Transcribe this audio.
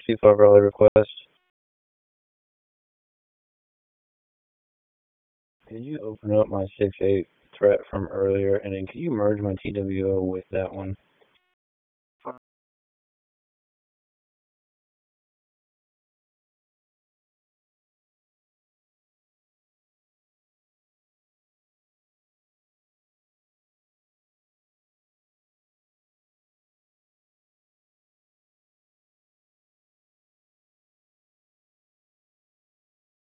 C5 rally request. Could you open up my 6-8 threat from earlier, and then could you merge my TWO with that one?